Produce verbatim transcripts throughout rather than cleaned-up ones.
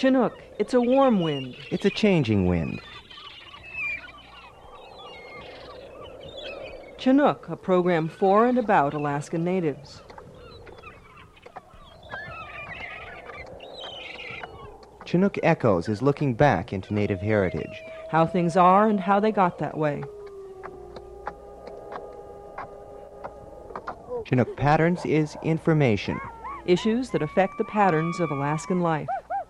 Chinook, it's a warm wind. It's a changing wind. Chinook, a program for and about Alaskan natives. Chinook Echoes is looking back into Native heritage. How things are and how they got that way. Chinook Patterns is information. Issues that affect the patterns of Alaskan life.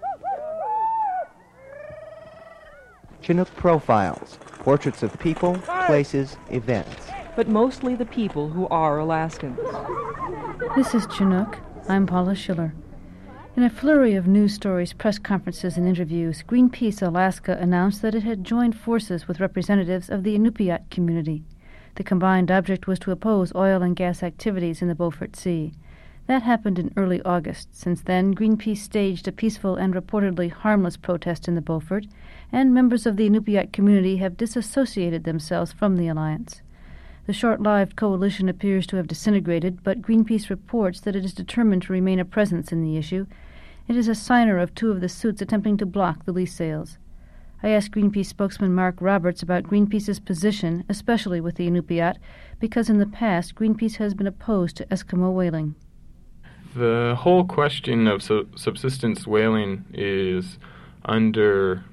Chinook Profiles, portraits of people, places, events. But mostly the people who are Alaskans. This is Chinook. I'm Paula Schiller. In a flurry of news stories, press conferences, and interviews, Greenpeace Alaska announced that it had joined forces with representatives of the Inupiat community. The combined object was to oppose oil and gas activities in the Beaufort Sea. That happened in early August. Since then, Greenpeace staged a peaceful and reportedly harmless protest in the Beaufort, and members of the Inupiat community have disassociated themselves from the alliance. The short-lived coalition appears to have disintegrated, but Greenpeace reports that it is determined to remain a presence in the issue. It is a signer of two of the suits attempting to block the lease sales. I asked Greenpeace spokesman Mark Roberts about Greenpeace's position, especially with the Inupiat, because in the past Greenpeace has been opposed to Eskimo whaling. The whole question of su- subsistence whaling is under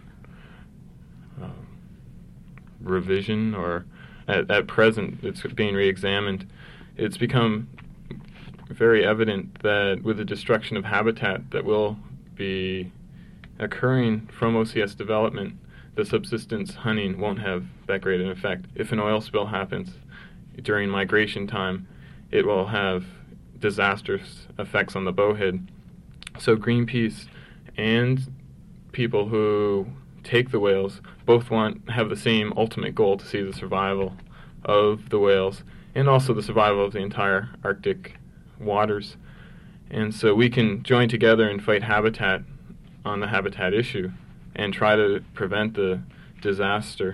uh, revision, or at, at present it's being re-examined. It's become very evident that with the destruction of habitat that will be occurring from O C S development, the subsistence hunting won't have that great an effect. If an oil spill happens during migration time, it will have disastrous effects on the bowhead. So Greenpeace and people who take the whales both want have the same ultimate goal, to see the survival of the whales and also the survival of the entire Arctic waters. And so we can join together and fight habitat on the habitat issue and try to prevent the disaster.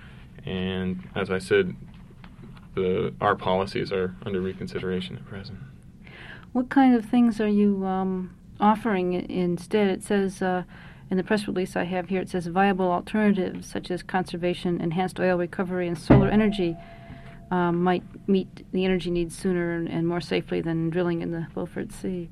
And as I said, the, our policies are under reconsideration at present. What kind of things are you um, offering instead? It says uh, in the press release I have here, it says viable alternatives such as conservation, enhanced oil recovery, and solar energy um, might meet the energy needs sooner and, and more safely than drilling in the Beaufort Sea.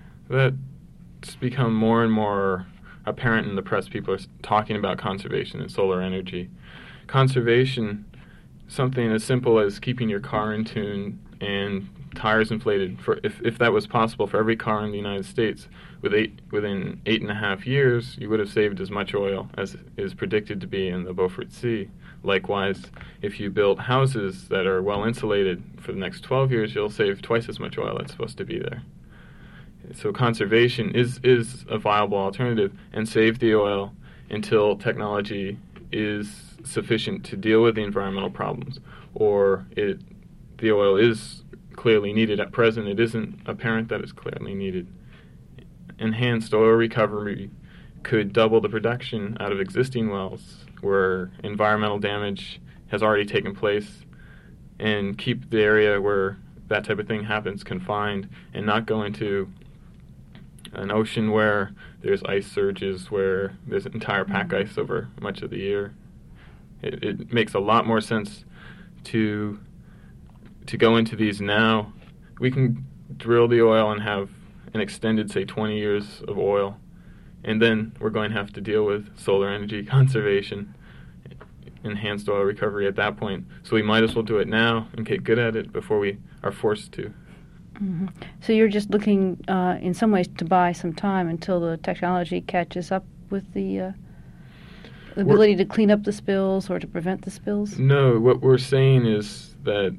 That's become more and more apparent in the press. People are talking about conservation and solar energy. Conservation, something as simple as keeping your car in tune and tires inflated. For if, if that was possible for every car in the United States, with eight, within eight and a half years, you would have saved as much oil as is predicted to be in the Beaufort Sea. Likewise, if you build houses that are well insulated for the next twelve years, you'll save twice as much oil that's supposed to be there. So conservation is, is a viable alternative, and save the oil until technology is sufficient to deal with the environmental problems, or it, the oil is clearly needed. At present, it isn't apparent that it's clearly needed. Enhanced oil recovery could double the production out of existing wells where environmental damage has already taken place, and keep the area where that type of thing happens confined, and not go into an ocean where there's ice surges, where there's entire pack ice over much of the year. It, it makes a lot more sense to to go into these now. We can drill the oil and have an extended, say, twenty years of oil, and then we're going to have to deal with solar energy conservation, enhanced oil recovery at that point. So we might as well do it now and get good at it before we are forced to. Mm-hmm. So you're just looking, uh, in some ways, to buy some time until the technology catches up with the uh, ability we're, to clean up the spills or to prevent the spills? No, what we're saying is that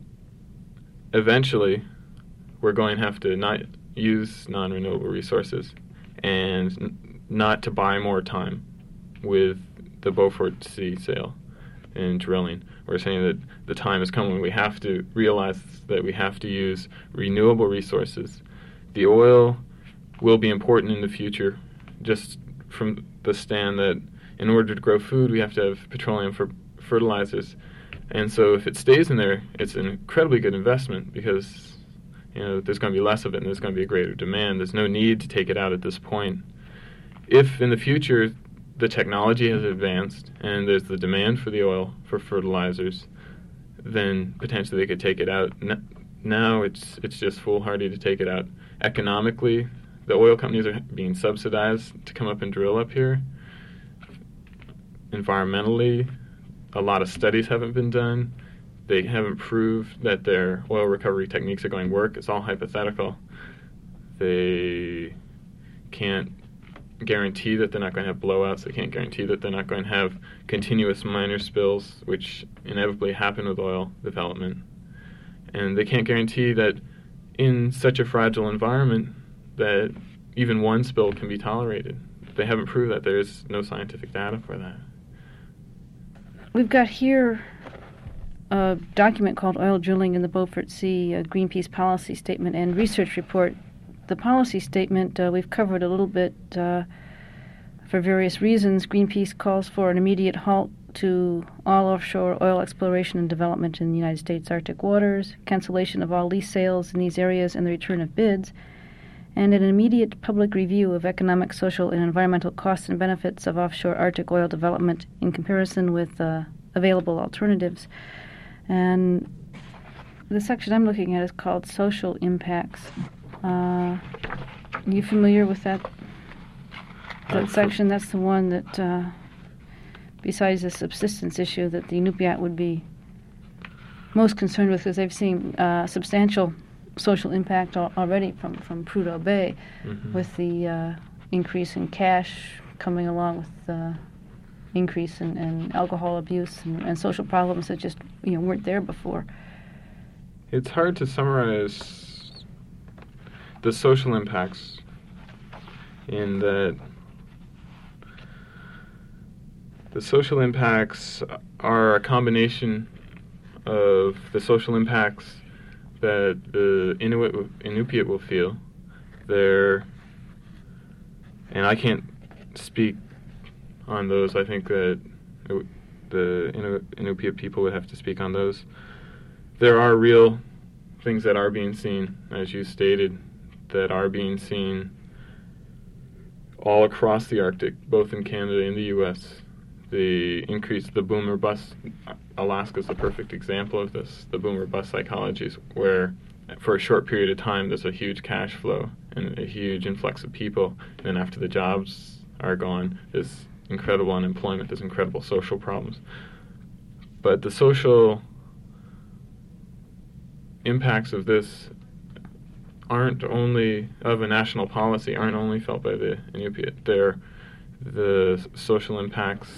eventually we're going to have to not use non-renewable resources and n- not to buy more time with the Beaufort Sea sale and drilling. We're saying that the time has come when we have to realize that we have to use renewable resources. The oil will be important in the future, just from the stand that in order to grow food, we have to have petroleum for fertilizers. And so if it stays in there, it's an incredibly good investment because, you know, there's going to be less of it and there's going to be a greater demand. There's no need to take it out at this point. if in the future the technology has advanced and there's the demand for the oil for fertilizers, then potentially they could take it out. N- now it's it's just foolhardy to take it out. Economically, the oil companies are being subsidized to come up and drill up here. Environmentally, a lot of studies haven't been done. They haven't proved that their oil recovery techniques are going to work. It's all hypothetical. They can't guarantee that they're not going to have blowouts. They can't guarantee that they're not going to have continuous minor spills, which inevitably happen with oil development. And they can't guarantee that in such a fragile environment that even one spill can be tolerated. They haven't proved that. There's no scientific data for that. We've got here a document called Oil Drilling in the Beaufort Sea, a Greenpeace policy statement and research report. The policy statement uh, we've covered a little bit uh, for various reasons. Greenpeace calls for an immediate halt to all offshore oil exploration and development in the United States Arctic waters, cancellation of all lease sales in these areas and the return of bids, and an immediate public review of economic, social, and environmental costs and benefits of offshore Arctic oil development in comparison with uh, available alternatives. And the section I'm looking at is called Social Impacts. Uh, are you familiar with that that uh, section? That's the one that, uh, besides the subsistence issue, that the Inupiat would be most concerned with, because they've seen uh, substantial social impact al- already from, from Prudhoe Bay, mm-hmm. with the uh, increase in cash coming along with the increase in, in alcohol abuse and, and social problems that just you know weren't there before. It's hard to summarize the social impacts in that the social impacts are a combination of the social impacts that the Inuit, Inupiat will feel. They're, and I can't speak on those. I think that it, the Inu, Inupiat people would have to speak on those. There are real things that are being seen, as you stated, that are being seen all across the Arctic, both in Canada and the U S. The increase, the boomer bust, Alaska is a perfect example of this, the boomer bust psychologies, where for a short period of time there's a huge cash flow and a huge influx of people, and then after the jobs are gone, there's incredible unemployment, there's incredible social problems. But the social impacts of this aren't only of a national policy, aren't only felt by the Inupiat. They're the social impacts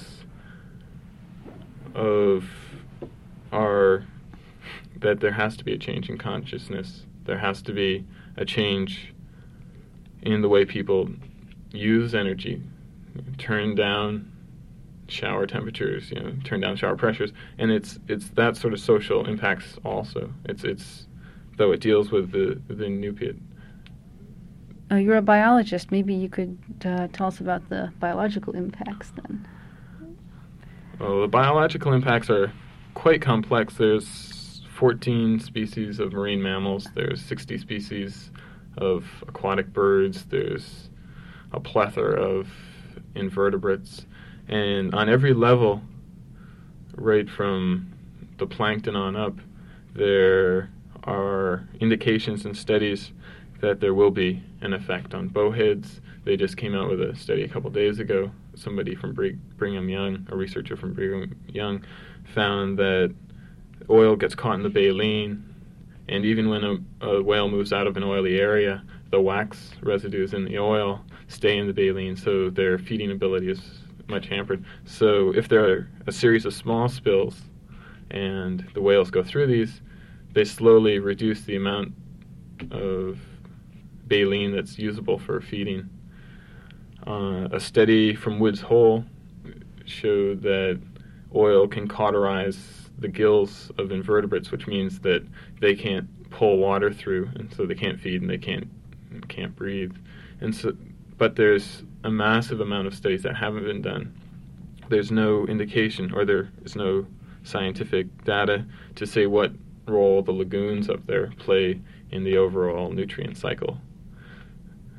of are that there has to be a change in consciousness. There has to be a change in the way people use energy, turn down shower temperatures, you know, turn down shower pressures, and it's it's that sort of social impacts also. It's it's though it deals with the the Inupiat. Uh, you're a biologist. Maybe you could uh, tell us about the biological impacts then. Well, the biological impacts are quite complex. There's fourteen species of marine mammals. There's sixty species of aquatic birds. There's a plethora of invertebrates. And on every level, right from the plankton on up, there are indications and studies that there will be an effect on bowheads. They just came out with a study a couple days ago. Somebody from Brigham Young, a researcher from Brigham Young, found that oil gets caught in the baleen, and even when a, a whale moves out of an oily area, the wax residues in the oil stay in the baleen, so their feeding ability is much hampered. So if there are a series of small spills and the whales go through these, they slowly reduce the amount of baleen that's usable for feeding. Uh, a study from Woods Hole showed that oil can cauterize the gills of invertebrates, which means that they can't pull water through, and so they can't feed and they can't can't breathe. And so, but there's a massive amount of studies that haven't been done. There's no indication, or there is no scientific data to say what role the lagoons up there play in the overall nutrient cycle.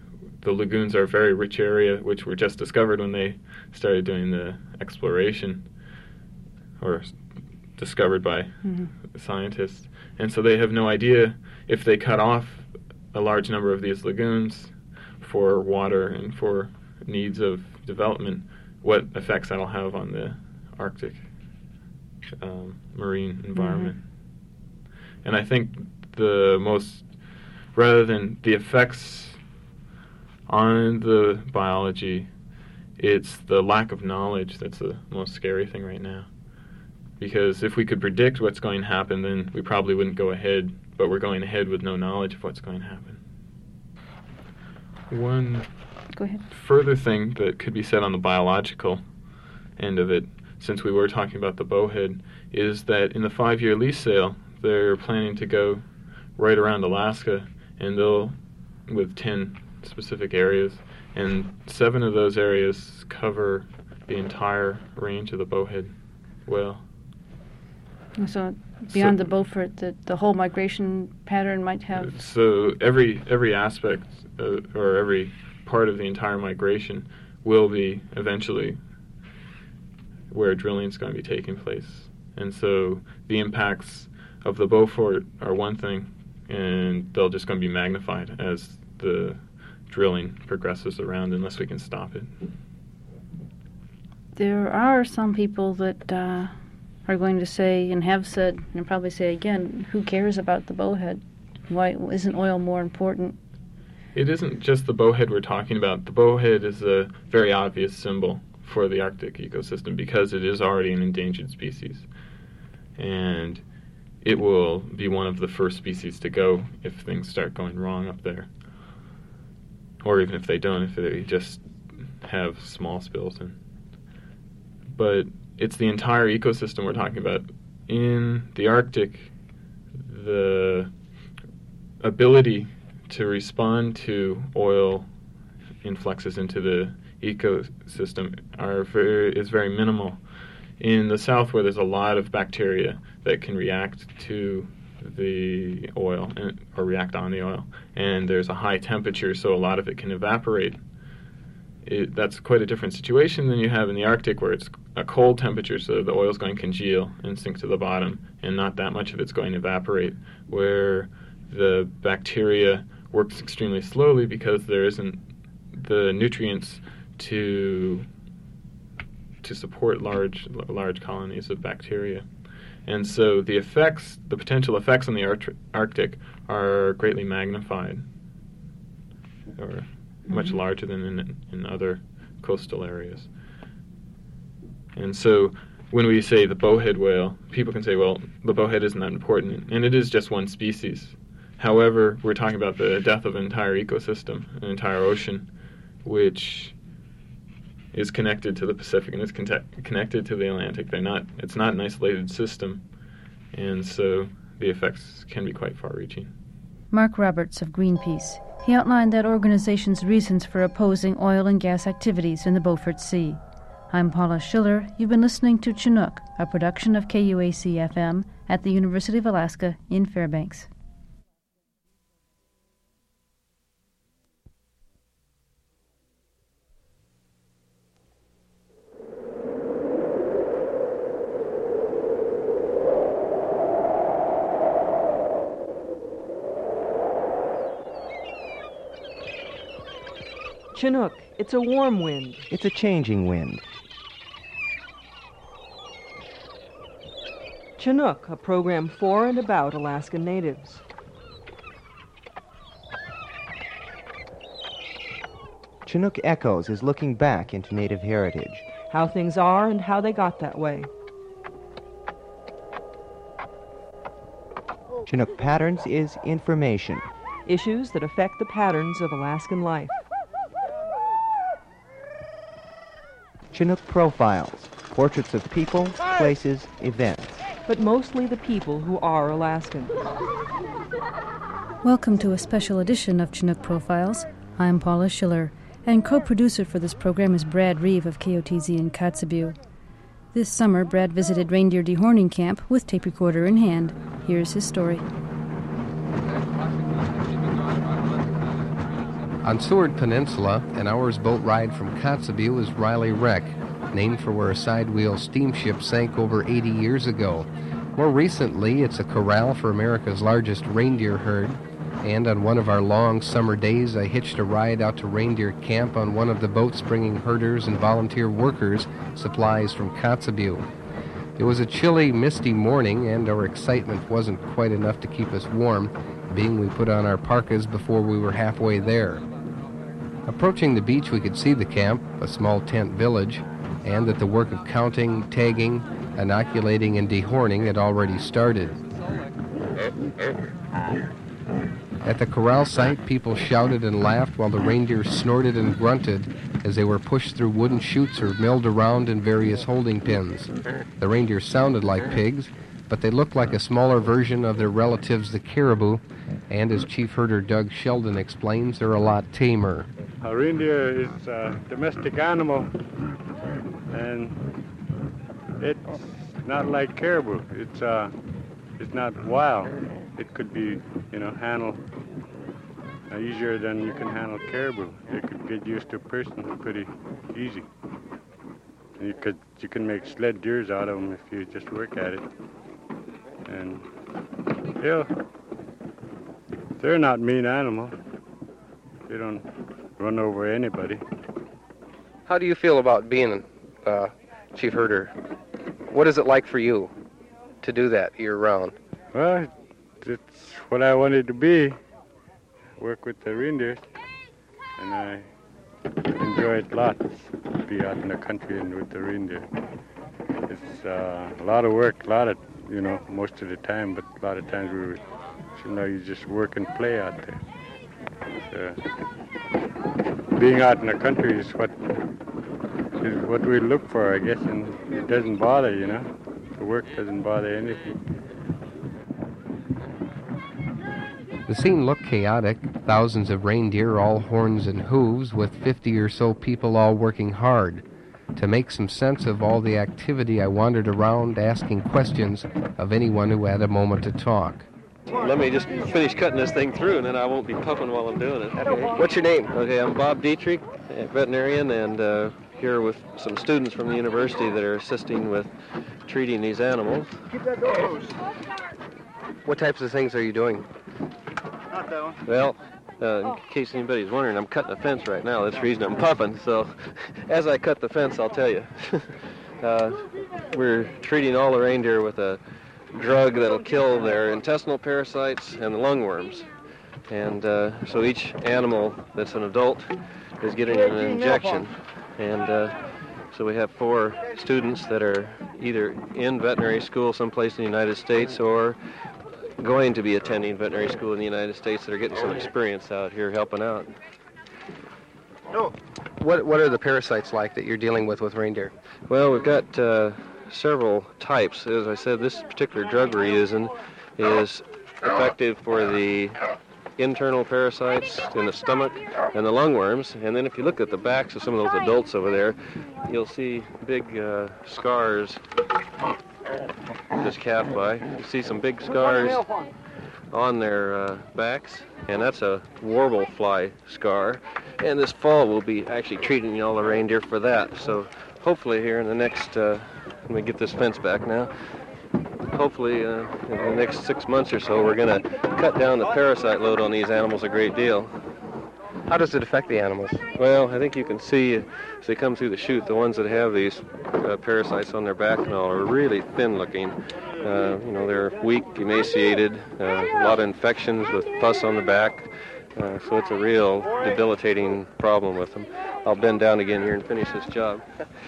the lagoons are a very rich area, which were just discovered when they started doing the exploration, or discovered by mm-hmm. scientists. And so they have no idea if they cut off a large number of these lagoons for water and for needs of development, what effects that'll have on the Arctic um, marine environment. Mm-hmm. And I think the most, rather than the effects on the biology, it's the lack of knowledge that's the most scary thing right now. Because if we could predict what's going to happen, then we probably wouldn't go ahead, but we're going ahead with no knowledge of what's going to happen. One Go ahead. further thing that could be said on the biological end of it, since we were talking about the bowhead, is that in the five-year lease sale, they're planning to go right around Alaska, and they'll, with ten specific areas, and seven of those areas cover the entire range of the bowhead whale. So beyond so, the Beaufort, the, the whole migration pattern might have... So every every aspect, uh, or every part of the entire migration will be eventually where drilling is going to be taking place. And so the impacts of the Beaufort are one thing, and they're just going to be magnified as the drilling progresses around unless we can stop it. There are some people that uh, are going to say, and have said, and probably say again, who cares about the bowhead? Why isn't oil more important? It isn't just the bowhead we're talking about. The bowhead is a very obvious symbol for the Arctic ecosystem because it is already an endangered species. And it will be one of the first species to go if things start going wrong up there. Or even if they don't, if they just have small spills. In. But it's the entire ecosystem we're talking about. In the Arctic, the ability to respond to oil influxes into the ecosystem are very, is very minimal. In the south, where there's a lot of bacteria that can react to the oil and, or react on the oil, and there's a high temperature, so a lot of it can evaporate. It, that's quite a different situation than you have in the Arctic, where it's a cold temperature, so the oil's going to congeal and sink to the bottom, and not that much of it's going to evaporate, where the bacteria works extremely slowly because there isn't the nutrients to to support large large colonies of bacteria. And so the effects, the potential effects on the Ar- Arctic are greatly magnified, or mm-hmm. much larger than in, in other coastal areas. And so when we say the bowhead whale, people can say, well, the bowhead isn't that important, and it is just one species. However, we're talking about the death of an entire ecosystem, an entire ocean, which is connected to the Pacific and is con- connected to the Atlantic. They're not. It's not an isolated system, and so the effects can be quite far-reaching. Mark Roberts of Greenpeace. He outlined that organization's reasons for opposing oil and gas activities in the Beaufort Sea. I'm Paula Schiller. You've been listening to Chinook, a production of K U A C F M at the University of Alaska in Fairbanks. Chinook, it's a warm wind. It's a changing wind. Chinook, a program for and about Alaskan natives. Chinook Echoes is looking back into Native heritage. How things are and how they got that way. Chinook Patterns is information. Issues that affect the patterns of Alaskan life. Chinook Profiles, portraits of people, places, events. But mostly the people who are Alaskan. Welcome to a special edition of Chinook Profiles. I'm Paula Schiller, and co-producer for this program is Brad Reeve of K O T Z in Kotzebue. This summer, Brad visited reindeer dehorning camp with tape recorder in hand. Here's his story. On Seward Peninsula, an hour's boat ride from Kotzebue is Riley Wreck, named for where a side-wheel steamship sank over eighty years ago. More recently, it's a corral for America's largest reindeer herd, and on one of our long summer days, I hitched a ride out to reindeer camp on one of the boats bringing herders and volunteer workers supplies from Kotzebue. It was a chilly, misty morning, and our excitement wasn't quite enough to keep us warm, being we put on our parkas before we were halfway there. Approaching the beach, we could see the camp, a small tent village, and that the work of counting, tagging, inoculating, and dehorning had already started. At the corral site, people shouted and laughed while the reindeer snorted and grunted as they were pushed through wooden chutes or milled around in various holding pens. The reindeer sounded like pigs, but they looked like a smaller version of their relatives, the caribou, and as Chief Herder Doug Sheldon explains, they're a lot tamer. A reindeer is a domestic animal, and it's not like caribou. It's uh, it's not wild. It could be, you know, handled uh, easier than you can handle caribou. It could get used to a person pretty easy. And you could you can make sled deers out of them if you just work at it. And yeah, they're not mean animals. They don't run over anybody. How do you feel about being uh, Chief Herder? What is it like for you to do that year-round? Well, it's what I wanted to be, work with the reindeer, and I enjoy it lots, be out in the country and with the reindeer. It's uh, a lot of work, a lot of, you know, most of the time, but a lot of times we were, you know, you just work and play out there. So, being out in the country is what is what we look for, I guess, and it doesn't bother, you know. The work doesn't bother anything. The scene looked chaotic, thousands of reindeer, all horns and hooves, with fifty or so people all working hard. To make some sense of all the activity, I wandered around asking questions of anyone who had a moment to talk. Let me just finish cutting this thing through, and then I won't be puffing while I'm doing it. Okay. What's your name? Okay, I'm Bob Dietrich, a veterinarian, and uh, here with some students from the university that are assisting with treating these animals. Keep that door closed. What types of things are you doing? Not that one. Well, uh, in case anybody's wondering, I'm cutting a fence right now. That's the reason I'm puffing. So as I cut the fence, I'll tell you. uh, we're treating all the reindeer with a drug that'll kill their intestinal parasites and the lungworms. And uh, so each animal that's an adult is getting an injection. And uh, so we have four students that are either in veterinary school someplace in the United States or going to be attending veterinary school in the United States that are getting some experience out here helping out. No. What what are the parasites like that you're dealing with with reindeer? Well, we've got uh, several types. As I said, this particular drug we're using is effective for the internal parasites in the stomach and the lungworms. And then if you look at the backs of some of those adults over there, you'll see big uh, scars. This calf by. You see some big scars on their uh, backs, and that's a warble fly scar. And this fall we'll be actually treating all the reindeer for that. So hopefully here in the next, uh, let me get this fence back now, hopefully uh, in the next six months or so we're going to cut down the parasite load on these animals a great deal. How does it affect the animals? Well, I think you can see as they come through the chute, the ones that have these uh, parasites on their back and all are really thin looking. Uh, you know, they're weak, emaciated, uh, a lot of infections with pus on the back. Uh, so it's a real debilitating problem with them. I'll bend down again here and finish this job.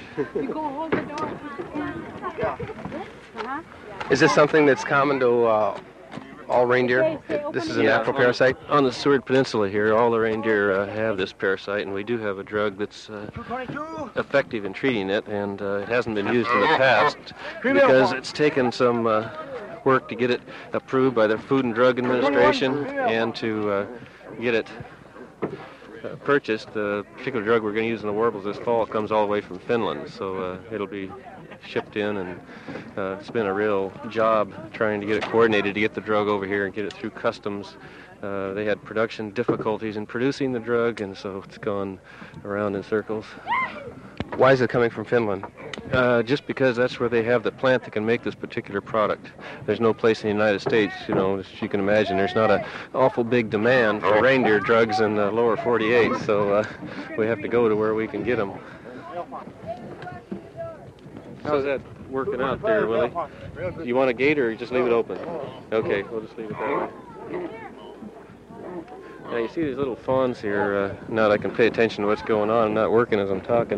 Is this something that's common to uh, all reindeer? This is a Yeah, natural parasite? On, on the Seward Peninsula here, all the reindeer uh, have this parasite, and we do have a drug that's uh, effective in treating it, and uh, it hasn't been used in the past because it's taken some uh, work to get it approved by the Food and Drug Administration and to uh, get it uh, purchased. The particular drug we're going to use in the warbles this fall comes all the way from Finland, so uh, it'll be shipped in, and uh, it's been a real job trying to get it coordinated to get the drug over here and get it through customs. Uh, they had production difficulties in producing the drug, and so it's gone around in circles. Why is it coming from Finland? Uh, just because that's where they have the plant that can make this particular product. There's no place in the United States, you know, as you can imagine, there's not an awful big demand for reindeer drugs in the lower forty-eight, so uh, we have to go to where we can get them. How's that working out there, Willie? You want a gate or you just leave it open? Okay, we'll just leave it that way. Now you see these little fawns here, uh, now that I can pay attention to what's going on, I'm not working as I'm talking.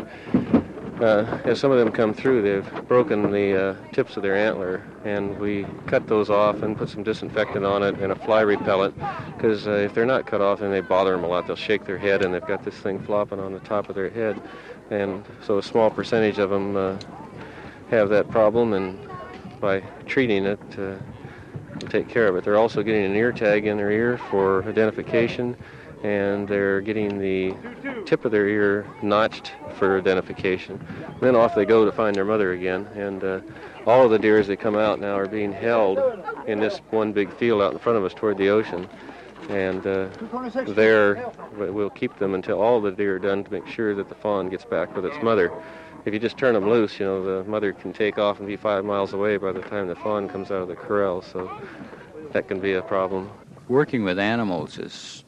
Uh, as some of them come through, they've broken the uh, tips of their antler, and we cut those off and put some disinfectant on it and a fly repellent, because uh, if they're not cut off, then they bother them a lot. They'll shake their head, and they've got this thing flopping on the top of their head, and so a small percentage of them uh, have that problem, and by treating it, uh, we'll take care of it. They're also getting an ear tag in their ear for identification, and they're getting the tip of their ear notched for identification. Then off they go to find their mother again, and uh, all of the deer as they come out now are being held in this one big field out in front of us toward the ocean, and uh, there we'll keep them until all the deer are done to make sure that the fawn gets back with its mother. If you just turn them loose, you know, the mother can take off and be five miles away by the time the fawn comes out of the corral, so that can be a problem. Working with animals is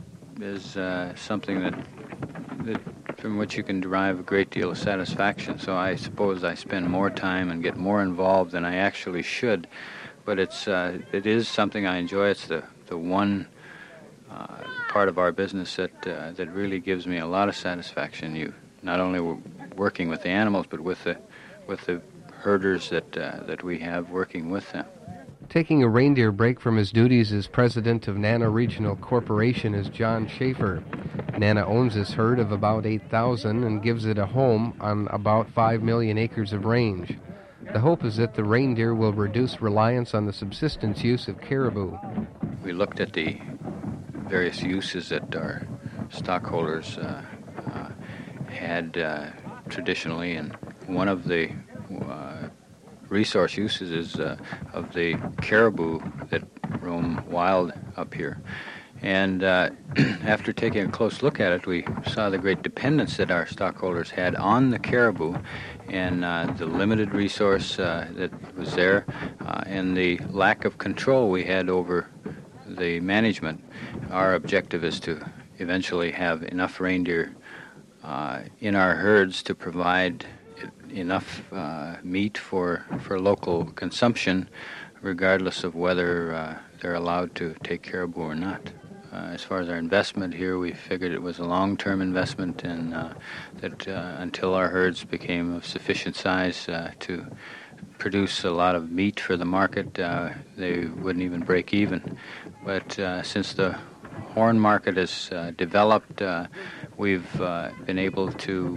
is uh, something that, that from which you can derive a great deal of satisfaction. So I suppose I spend more time and get more involved than I actually should. But it's uh, it is something I enjoy. It's the the one uh, part of our business that uh, that really gives me a lot of satisfaction. You not only w- working with the animals, but with the with the herders that uh, that we have working with them. Taking a reindeer break from his duties as president of Nana Regional Corporation is John Schaefer. Nana owns this herd of about eight thousand and gives it a home on about five million acres of range. The hope is that the reindeer will reduce reliance on the subsistence use of caribou. We looked at the various uses that our stockholders uh, uh, had uh, traditionally, and one of the uh, resource uses is uh, of the caribou that roam wild up here. And uh, after taking a close look at it, we saw the great dependence that our stockholders had on the caribou, and uh, the limited resource uh, that was there, uh, and the lack of control we had over the management. Our objective is to eventually have enough reindeer uh, in our herds to provide enough uh, meat for, for local consumption, regardless of whether uh, they're allowed to take caribou or not. Uh, as far as our investment here, we figured it was a long-term investment, and uh, that uh, until our herds became of sufficient size uh, to produce a lot of meat for the market, uh, they wouldn't even break even. But uh, since the horn market has uh, developed, uh, we've uh, been able to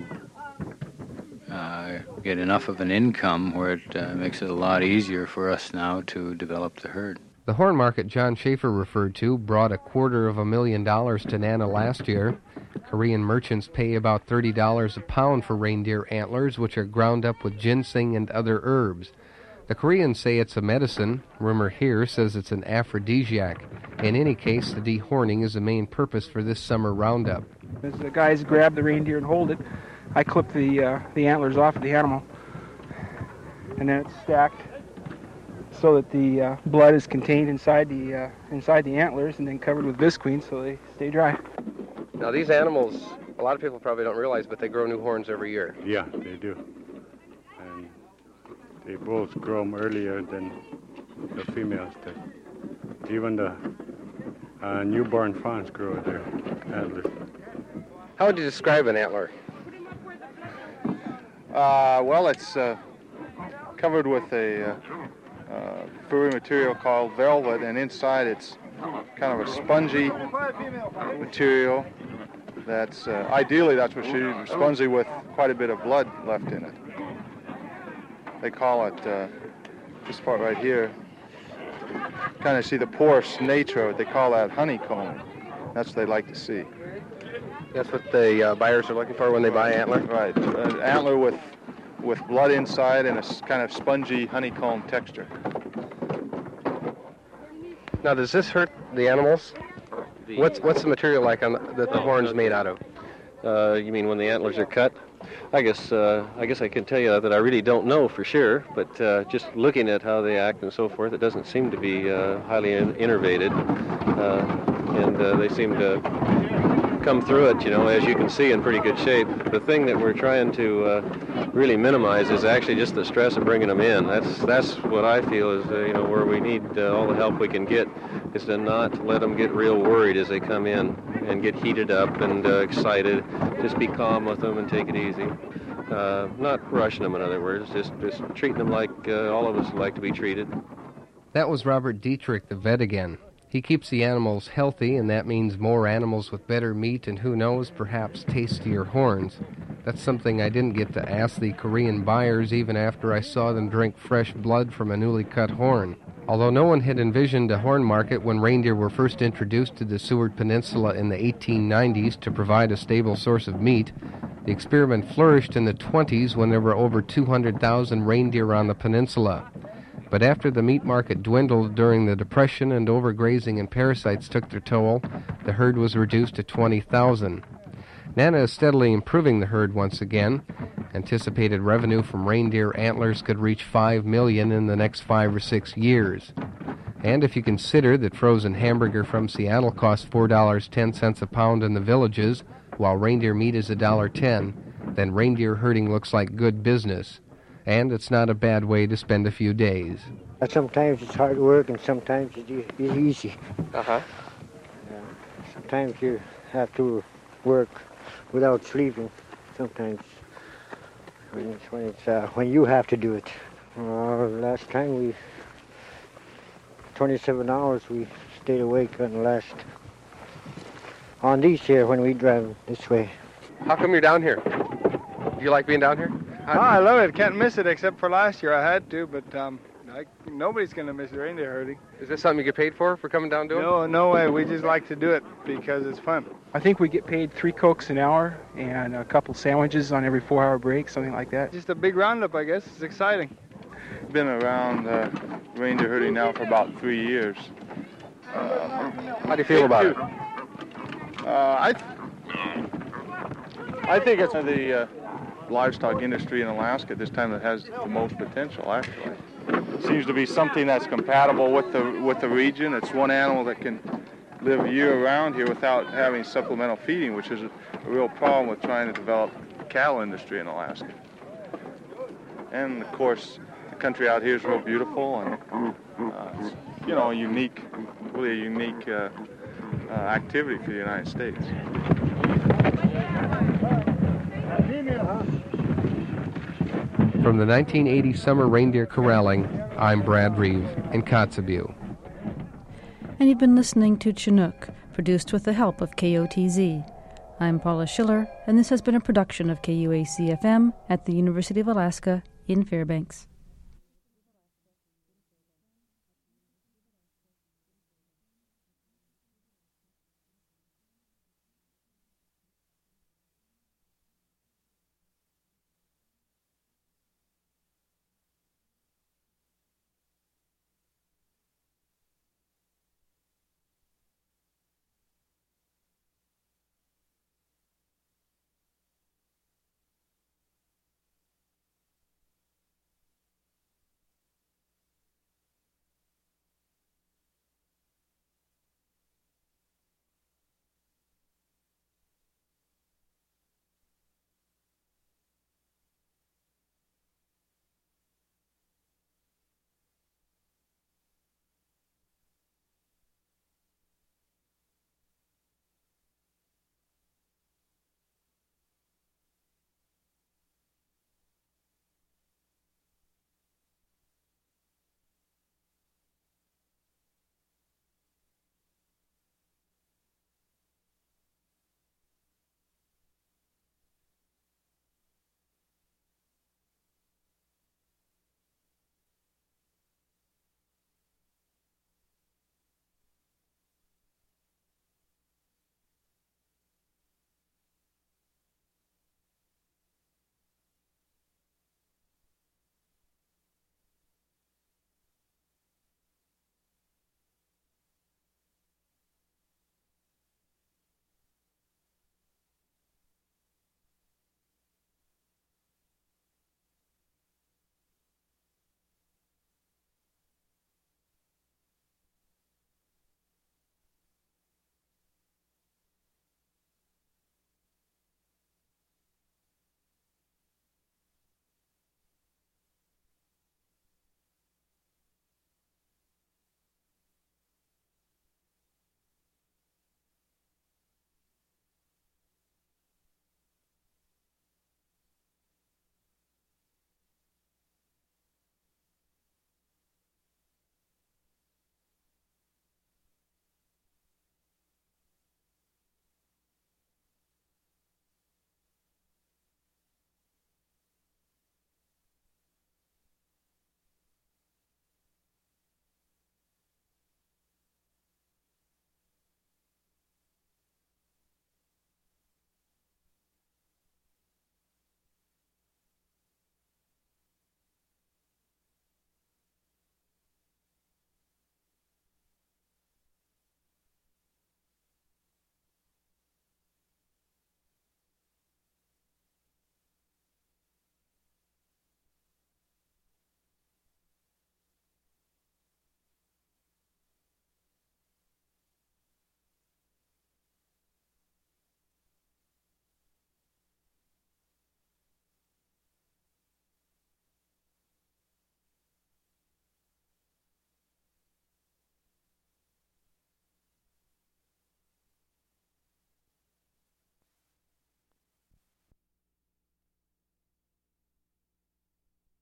Uh, get enough of an income where it uh, makes it a lot easier for us now to develop the herd. The horn market John Schaefer referred to brought a quarter of a million dollars to Nana last year. Korean merchants pay about thirty dollars a pound for reindeer antlers, which are ground up with ginseng and other herbs. The Koreans say it's a medicine. Rumor here says it's an aphrodisiac. In any case, the dehorning is the main purpose for this summer roundup. As the guys grab the reindeer and hold it, I clip the uh, the antlers off of the animal, and then it's stacked so that the uh, blood is contained inside the uh, inside the antlers, and then covered with visqueen so they stay dry. Now these animals, a lot of people probably don't realize, but they grow new horns every year. Yeah, they do, and they both grow them earlier than the females do. Even the uh, newborn fawns grow their antlers. How would you describe an antler? Uh, well, it's uh, covered with a uh, uh, furry material called velvet, and inside it's kind of a spongy material. That's uh, ideally that's what should be spongy with quite a bit of blood left in it. They call it uh, this part right here. Kind of see the porous nature of it. They call that honeycomb. That's what they like to see. That's what the uh, buyers are looking for when they buy antler? Right. An antler with with blood inside and a s- kind of spongy honeycomb texture. Now, does this hurt the animals? The- What's what's the material like on the, that the horn's made out of? Uh, you mean when the antlers are cut? I guess uh, I guess I can tell you that I really don't know for sure, but uh, just looking at how they act and so forth, it doesn't seem to be uh, highly in- innervated, uh, and uh, they seem to come through it, you know, as you can see, in pretty good shape. The thing that we're trying to uh, really minimize is actually just the stress of bringing them in. That's that's what I feel is uh, you know where we need uh, all the help we can get, is to not let them get real worried as they come in and get heated up and uh, excited. Just be calm with them and take it easy. Uh, not rushing them, in other words, just just treating them like uh, all of us like to be treated. That was Robert Dietrich, the vet again. He keeps the animals healthy, and that means more animals with better meat and, who knows, perhaps tastier horns. That's something I didn't get to ask the Korean buyers even after I saw them drink fresh blood from a newly cut horn. Although no one had envisioned a horn market when reindeer were first introduced to the Seward Peninsula in the eighteen nineties to provide a stable source of meat, the experiment flourished in the twenties when there were over two hundred thousand reindeer on the peninsula. But after the meat market dwindled during the Depression and overgrazing and parasites took their toll, the herd was reduced to twenty thousand. Nana is steadily improving the herd once again. Anticipated revenue from reindeer antlers could reach five million dollars in the next five or six years. And if you consider that frozen hamburger from Seattle costs four dollars and ten cents a pound in the villages, while reindeer meat is one dollar and ten cents, then reindeer herding looks like good business. And it's not a bad way to spend a few days. Sometimes it's hard work and sometimes it's easy. Uh-huh. Uh, sometimes you have to work without sleeping. Sometimes when it's, when, it's, uh, when you have to do it. Uh, last time we, twenty-seven hours we stayed awake on the last, on these here when we drive this way. How come you're down here? Do you like being down here? Oh, I love it. Can't miss it, except for last year. I had to, but um, I, nobody's going to miss reindeer herding. Is this something you get paid for, for coming down doing? No, no way. We just like to do it because it's fun. I think we get paid three Cokes an hour and a couple sandwiches on every four-hour break, something like that. Just a big roundup, I guess. It's exciting. Been around uh, reindeer herding now for about three years. Uh, How do you feel about it? Uh, I, th- I think it's the uh, livestock industry in Alaska this time that has the most potential, actually. It seems to be something that's compatible with the with the region. It's one animal that can live year-round here without having supplemental feeding, which is a, a real problem with trying to develop the cattle industry in Alaska. And, of course, the country out here is real beautiful and, uh, it's, you know, unique, really a unique uh, uh, activity for the United States. From the nineteen eighty Summer Reindeer Corralling, I'm Brad Reeve in Kotzebue. And you've been listening to Chinook, produced with the help of K O T Z. I'm Paula Schiller, and this has been a production of K U A C F M at the University of Alaska in Fairbanks.